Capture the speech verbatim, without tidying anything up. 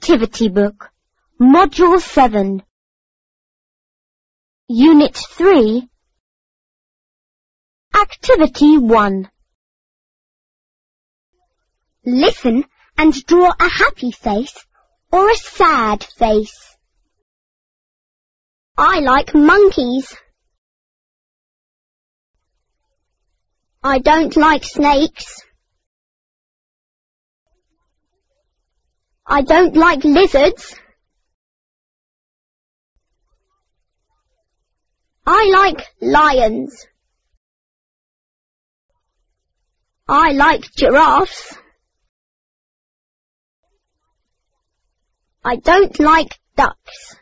Activity Book, Module seven, Unit three, Activity one. Listen and draw a happy face or a sad face. I like monkeys. I don't like snakes. I don't like lizards. I like lions. I like giraffes. I don't like ducks.